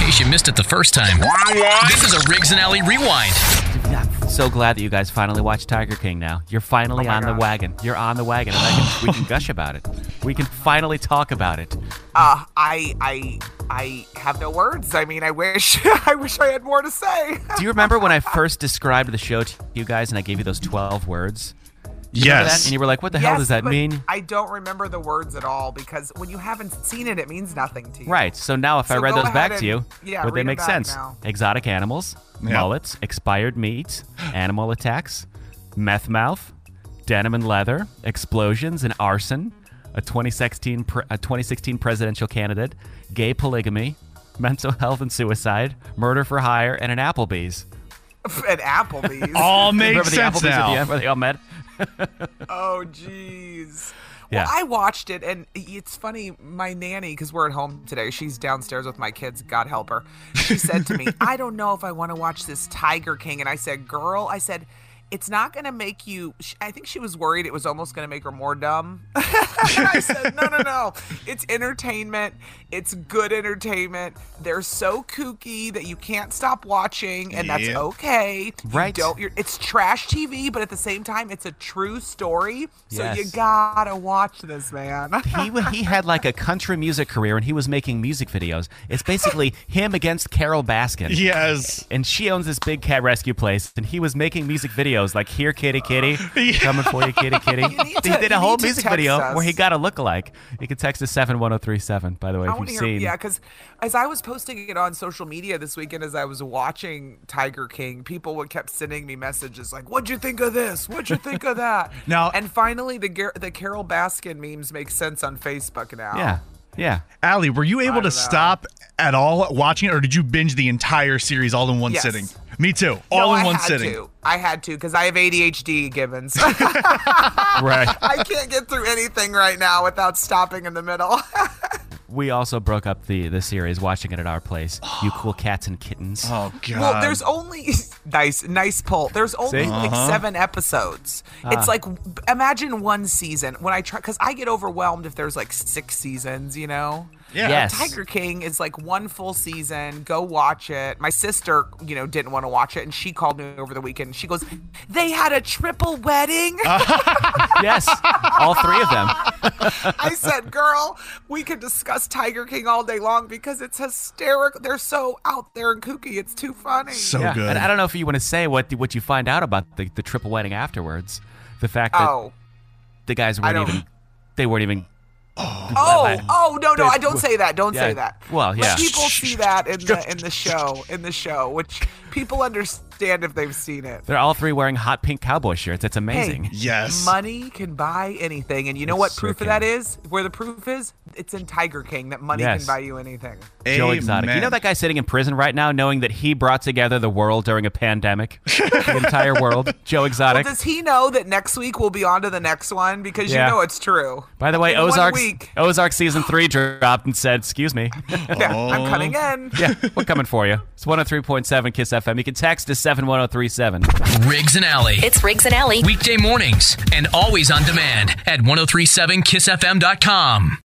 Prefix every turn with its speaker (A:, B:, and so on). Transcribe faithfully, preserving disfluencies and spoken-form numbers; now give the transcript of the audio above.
A: case you missed it the first time. This is a Riggs and Alley Rewind.
B: I'm so glad that you guys finally watched Tiger King now. You're finally
C: Oh my
B: on
C: gosh.
B: the wagon. You're on the wagon, and I can, we can gush about it. We can finally talk about it.
C: Uh, I, I, I have no words. I mean, I wish, I wish I had more to say.
B: Do you remember when I first described the show to you guys and I gave you those twelve words? Do you remember that?
D: Yes.
B: And you were like, what the hell
C: Yes,
B: does that
C: but
B: mean?
C: I don't remember the words at all because when you haven't seen it, it means nothing to you.
B: Right. So now if I
C: So
B: read
C: go
B: those
C: ahead
B: back
C: and-
B: to you,
C: yeah,
B: would they
C: read 'em
B: make
C: back
B: sense?
C: now.
B: Exotic animals,
D: Yeah.
B: mullets, expired meat, animal attacks, meth mouth, denim and leather, explosions and arson, a twenty sixteen pre- a twenty sixteen presidential candidate, gay polygamy, mental health and suicide, murder for hire, and an Applebee's.
C: At Applebee's.
D: All makes
B: Remember the
D: sense
B: Applebee's at the
D: now.
B: end where they all met?
C: Oh, jeez.
B: Yeah.
C: Well, I watched it, and it's funny. My nanny, because we're at home today, she's downstairs with my kids, God help her. She said to me, I don't know if I want to watch this Tiger King. And I said, girl, I said, it's not going to make you, I think she was worried it was almost going to make her more dumb. And I said, no, no, no. It's entertainment. It's good entertainment. They're so kooky that you can't stop watching, and that's
D: Yeah.
C: okay. You
B: Right.
C: don't, you're, it's trash T V, but at the same time, it's a true story. So
B: Yes.
C: you gotta watch this, man.
B: He he had like a country music career and he was making music videos. It's basically him against Carol Baskin.
D: Yes.
B: And she owns this big cat rescue place, and he was making music videos like "Here, kitty, kitty,
D: Yeah.
B: coming for you, kitty, kitty."
C: You need
B: He
C: to-
B: did a
C: you
B: whole
C: need to
B: music
C: text
B: video
C: us.
B: where he got a lookalike. You can text us seven one zero three seven. By the way,
C: I
B: if
C: want
B: you've
C: to hear,
B: seen.
C: yeah, because as I was posting it on social media this weekend, as I was watching Tiger King, people would kept sending me messages like, "What'd you think of this? What'd you think of that?"
D: Now-
C: and finally, the Gar- the Carol Baskin memes make sense on Facebook now.
B: Yeah, yeah.
D: Allie, were you able
C: don't
D: to
C: know.
D: stop at all watching it, or did you binge the entire series all in one
C: Yes.
D: sitting? Me too.
C: No,
D: All in
C: I
D: one
C: had
D: sitting.
C: To. I had to because I have A D H D, Gibbons.
B: Right.
C: I can't get through anything right now without stopping in the middle.
B: We also broke up the the series watching it at our place. You cool cats and kittens.
D: Oh god.
C: Well, there's only nice, nice pull. There's only
B: See?
C: like
D: Uh-huh.
C: seven episodes. It's like imagine one season. When I try, because I get overwhelmed if there's like six seasons. You know.
D: yeah.
B: Yes.
C: Tiger King is like one full season. Go watch it. My sister, you know, didn't want to watch it, and she called me over the weekend. She goes, "They had a triple wedding."
B: Yes, all three of them.
C: I said, "Girl, we could discuss Tiger King all day long because it's hysterical. They're so out there and kooky. It's too funny."
D: So
B: Yeah.
D: good.
B: And I don't know if you want to say what what you find out about the, the triple wedding afterwards. The fact that
C: oh,
B: the guys
C: I
B: weren't
C: don't-
B: even they weren't even.
C: oh, oh, no, no! I don't say that. Don't say
B: Yeah.
C: that.
B: Well, yeah.
C: But people see that in the in the show, in the show, which people understand if they've seen it.
B: They're all three wearing hot pink cowboy shirts. It's amazing.
C: Hey,
D: Yes.
C: money can buy anything, and you know
B: It
C: what
B: sure
C: proof
B: can.
C: of that is? Where the proof is? It's in Tiger King that money
B: Yes.
C: can buy you anything.
B: Joe Exotic. You
D: Amen.
B: know that guy sitting in prison right now, knowing that he brought together the world during a pandemic, the entire world. Joe
C: Well,
B: Exotic.
C: does he know that next week we'll be on to the next one? Because
B: Yeah.
C: you know it's true.
B: By the way,
C: In one
B: Ozark
C: week.
B: Ozark season three dropped and said, "Excuse me."
C: Yeah, I'm coming in.
B: Yeah, we're coming for you. It's one oh three point seven Kiss F M. You can text to seven one zero three seven.
A: Riggs and Alley.
E: It's Riggs and Alley.
A: Weekday mornings and always on demand at ten thirty-seven kiss f m dot com.